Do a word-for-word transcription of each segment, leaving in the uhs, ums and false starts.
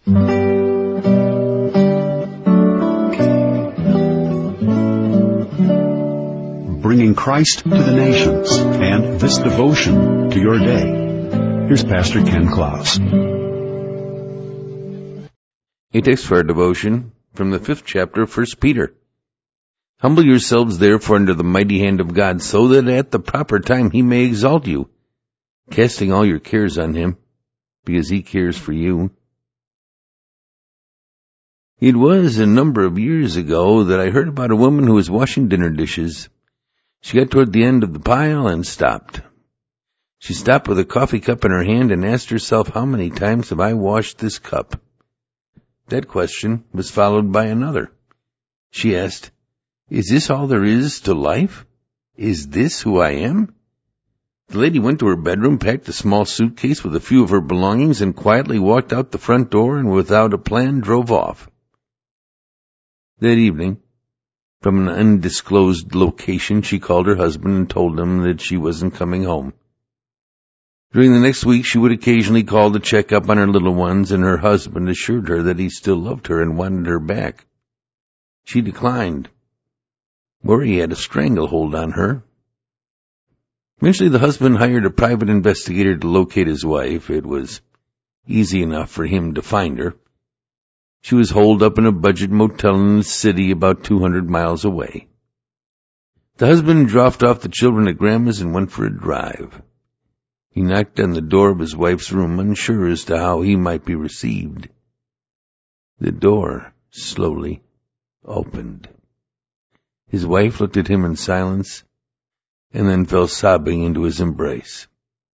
Bringing Christ to the nations and this devotion to your day. Here's Pastor Ken Klaus. A text for our devotion from the fifth chapter of First Peter. Humble yourselves therefore under the mighty hand of God, so that at the proper time he may exalt you, casting all your cares on him, because he cares for you. It was a number of years ago that I heard about a woman who was washing dinner dishes. She got toward the end of the pile and stopped. She stopped with a coffee cup in her hand and asked herself, how many times have I washed this cup? That question was followed by another. She asked, is this all there is to life? Is this who I am? The lady went to her bedroom, packed a small suitcase with a few of her belongings, and quietly walked out the front door and without a plan drove off. That evening, from an undisclosed location, she called her husband and told him that she wasn't coming home. During the next week, she would occasionally call to check up on her little ones, and her husband assured her that he still loved her and wanted her back. She declined. Worry had a stranglehold on her. Eventually, the husband hired a private investigator to locate his wife. It was easy enough for him to find her. She was holed up in a budget motel in the city about two hundred miles away. The husband dropped off the children at Grandma's and went for a drive. He knocked on the door of his wife's room, unsure as to how he might be received. The door slowly opened. His wife looked at him in silence and then fell sobbing into his embrace.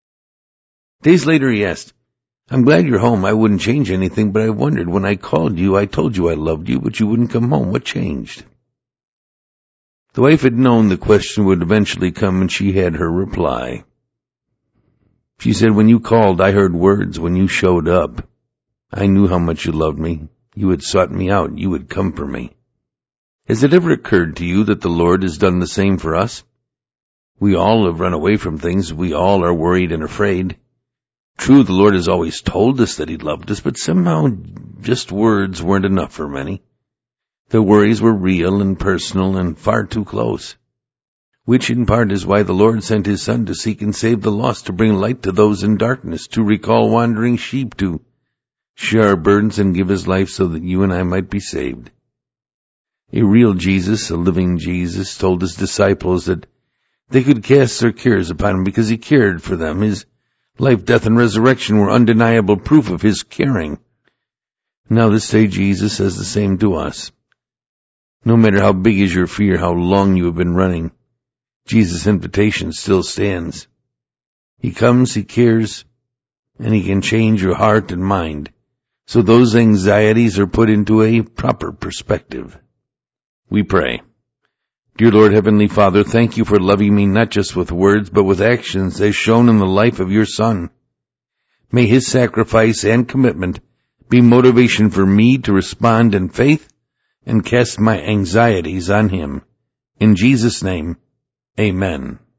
Days later he asked, I'm glad you're home. I wouldn't change anything, but I wondered, when I called you, I told you I loved you, but you wouldn't come home. What changed? The wife had known the question would eventually come, and she had her reply. She said, when you called, I heard words. When you showed up, I knew how much you loved me. You had sought me out. You would come for me. Has it ever occurred to you that the Lord has done the same for us? We all have run away from things. We all are worried and afraid. True, the Lord has always told us that he loved us, but somehow just words weren't enough for many. The worries were real and personal and far too close, which in part is why the Lord sent his Son to seek and save the lost, to bring light to those in darkness, to recall wandering sheep, to share our burdens and give his life so that you and I might be saved. A real Jesus, a living Jesus, told his disciples that they could cast their cares upon him because he cared for them. His life, death, and resurrection were undeniable proof of his caring. Now this day Jesus says the same to us. No matter how big is your fear, how long you have been running, Jesus' invitation still stands. He comes, he cares, and he can change your heart and mind, so those anxieties are put into a proper perspective. We pray. Dear Lord, Heavenly Father, thank you for loving me not just with words, but with actions as shown in the life of your Son. May his sacrifice and commitment be motivation for me to respond in faith and cast my anxieties on him. In Jesus' name, amen.